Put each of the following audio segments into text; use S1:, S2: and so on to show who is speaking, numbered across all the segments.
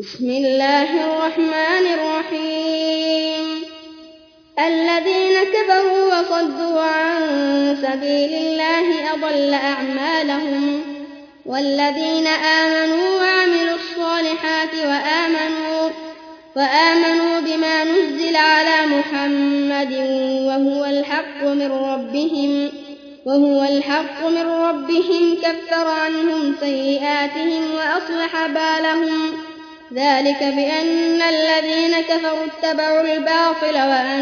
S1: بسم الله الرحمن الرحيم الذين كفروا وصدوا عن سبيل الله أضل أعمالهم والذين آمنوا وعملوا الصالحات وآمنوا بما نزل على محمد وهو الحق من ربهم كفر عنهم سيئاتهم وأصلح بالهم ذلك بأن الذين كفروا اتبعوا الباطل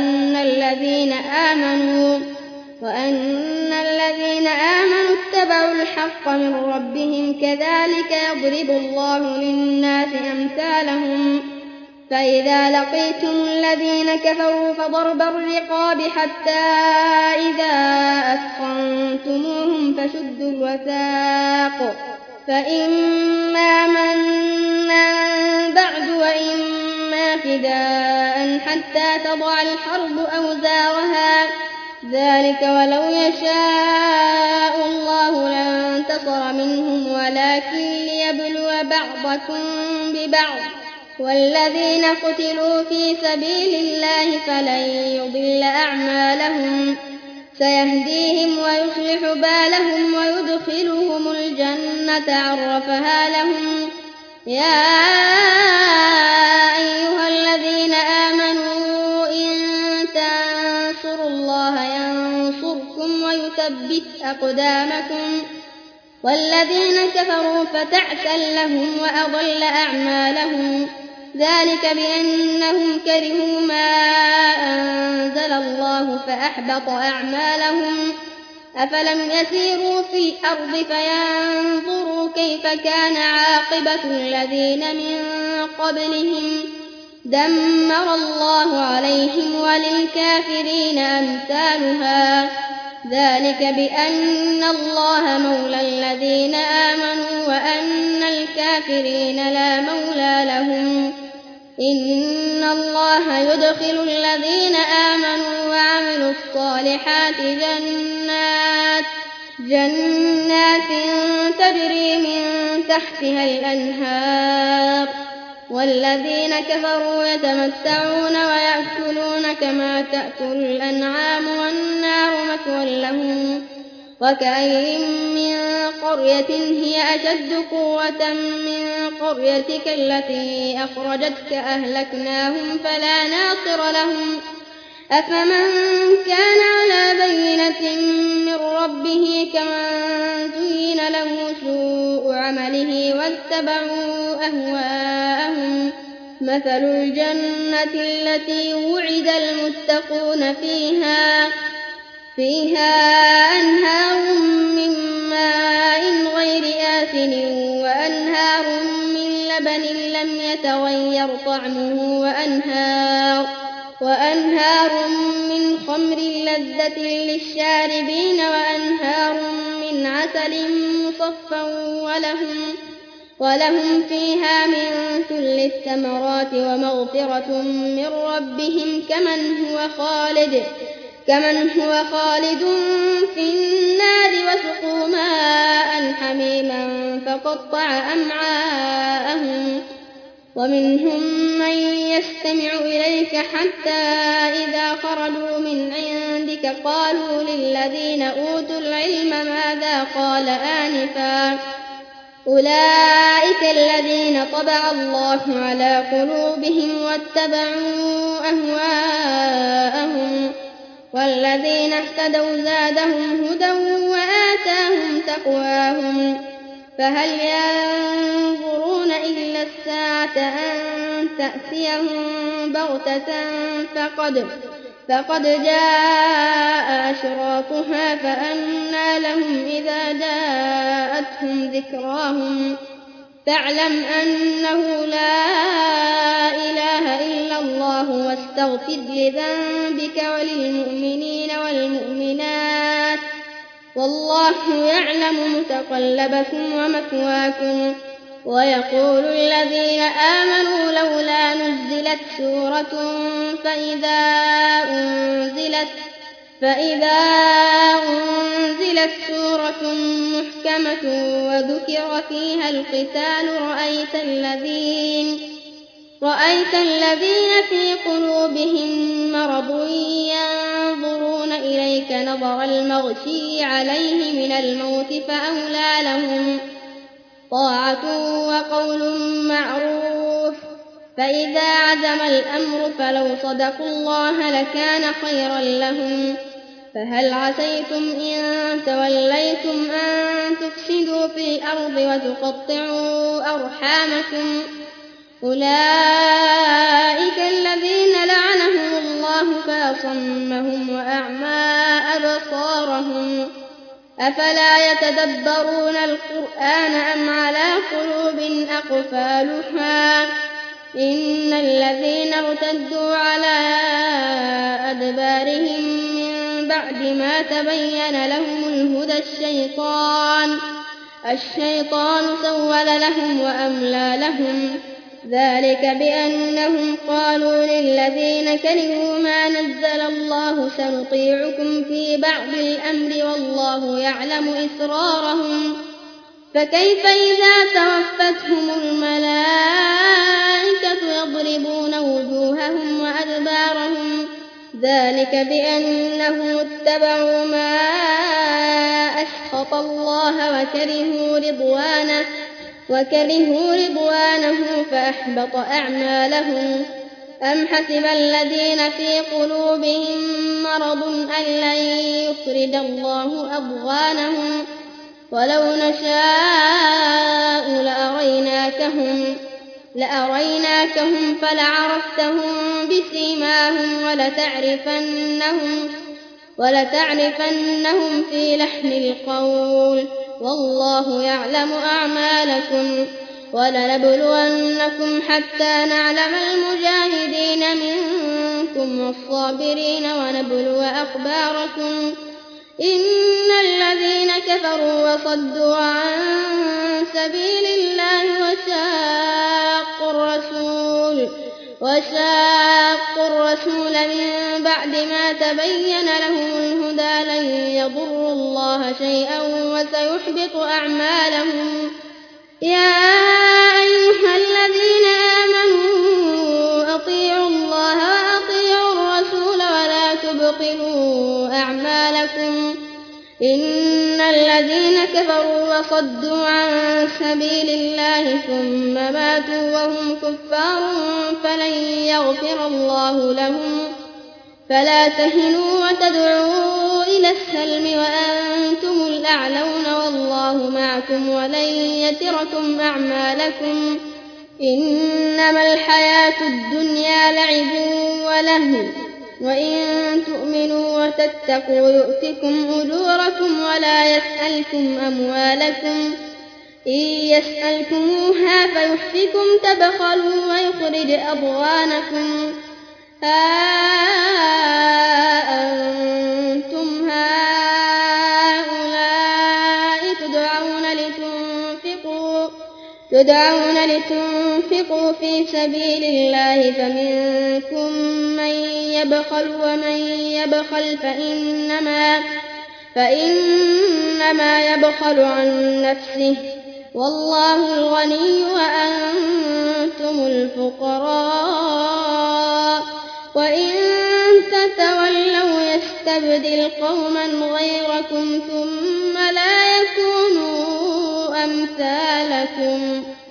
S1: وأن الذين آمنوا اتبعوا الحق من ربهم كذلك يضرب الله للناس أمثالهم فإذا لقيتم الذين كفروا فضرب الرقاب حتى إذا أثخنتموهم فشدوا الوثاق فإما منا بعد وإما فداء حتى تضع الحرب أوزارها ذلك ولو يشاء الله لانتصر منهم ولكن ليبلو بعضكم ببعض والذين قتلوا في سبيل الله فلن يضل أعمالهم سيهديهم ويصلح بالهم ويدخلهم الجنة عرفها لهم يا أيها الذين آمنوا إن تنصروا الله ينصركم ويثبت أقدامكم والذين كفروا فتعسا لهم وأضل أعمالهم ذلك بأنهم كرهوا ما أنزل الله فأحبط أعمالهم أفلم يسيروا في الأرض فينظروا كيف كان عاقبة الذين من قبلهم دمر الله عليهم وللكافرين أمثالها ذلك بأن الله مولى الذين آمنوا وأن الكافرين لا مولى لهم إن الله يدخل الذين آمنوا وعملوا الصالحات جنات تجري من تحتها الأنهار والذين كفروا يتمتعون ويأكلون كما تأكل الأنعام والنار مثوى لهم وكأين من قرية هي أشد قوة من قريتك التي أخرجتك أهلكناهم فلا ناصر لهم أفمن كان على بينة من ربه كمن زين له سوء عمله واتبعوا أهواءهم مثل الجنة التي وعد المتقون فيها أنهار من ماء غير آسن وأنهار من لبن لم يتغير طعمه وأنهار من خمر لذة للشاربين وأنهار من عسل مصفى ولهم فيها من كل الثمرات ومغفرة من ربهم كمن هو خالد في النار وسقوا ماء حميما فقطع أمعاءهم ومنهم من يستمع إليك حتى إذا خرجوا من عندك قالوا للذين أوتوا العلم ماذا قال آنفا أولئك الذين طبع الله على قلوبهم واتبعوا أهواءهم والذين اهتدوا زادهم هدى وآتاهم تقواهم فهل ينظرون إلا الساعة أن تأتيهم بغتة فقد جاء أشراطها فأنى لهم إذا جاءتهم ذكراهم فاعلم أنه لا إله إلا الله واستغفر لذنبك وللمؤمنين والمؤمنات والله يعلم متقلبكم ومثواكم ويقول الذين آمنوا لولا نزلت سورة فإذا أنزلت سورة محكمة وذكر فيها القتال رأيت الذين في قلوبهم مرض ينظرون إليك نظر المغشي عليه من الموت فأولى لهم طاعة وقول معروف فإذا عزم الأمر فلو صدقوا الله لكان خيرا لهم فهل عسيتم إن توليتم أن تفسدوا في الأرض وتقطعوا أرحامكم أولئك الذين لعنهم الله فأصمهم وأعمى أبصارهم أفلا يتدبرون القرآن أم على قلوب أقفالها إن الذين ارتدوا على أدبارهم من بعد ما تبين لهم الهدى الشيطان سول لهم وأملى لهم ذلك بأنهم قالوا للذين كرهوا ما نزل الله سنطيعكم في بعض الأمر والله يعلم إسرارهم فكيف إذا توفتهم الملائكة يضربون وجوههم وأدبارهم ذلك بأنهم اتبعوا ما أسخط الله وكرهوا رضوانه فأحبط أعمالهم أم حسب الذين في قلوبهم مرض أن لن يخرج الله أضغانهم ولو نشاء لأريناكهم فلعرفتهم بسيماهم ولتعرفنهم في لحن القول والله يعلم أعمالكم ولنبلونكم حتى نعلم المجاهدين منكم والصابرين ونبلو أخباركم إن الذين كفروا وصدوا عن سبيل الله وشاقوا الرسول من بعد ما تبين لهم الهدى لن يضروا الله شيئا وسيحبط أعمالهم يا أيها الذين آمنوا أطيعوا الله وأطيعوا الرسول ولا تبطلوا أعمالكم إن الذين كفروا وصدوا عن سبيل الله ثم ماتوا وهم كفار فلن يغفر الله لهم فلا تهنوا وتدعوا إلى السلم وأنتم الأعلون والله معكم ولن يتركم أعمالكم إنما الحياة الدنيا لعب ولهو وإن تؤمنوا وتتقوا يؤتكم أجوركم ولا يسألكم أموالكم إن يسألكموها فيحفكم تبخلوا ويخرج أضغانكم أنتم هؤلاء تدعون لتنفقوا في سبيل الله فمنكم من يبخل ومن يبخل فإنما يبخل عن نفسه والله الغني وأنتم الفقراء وإن تتولوا يستبدل قوما غيركم ثم لا يكونوا أمثالكم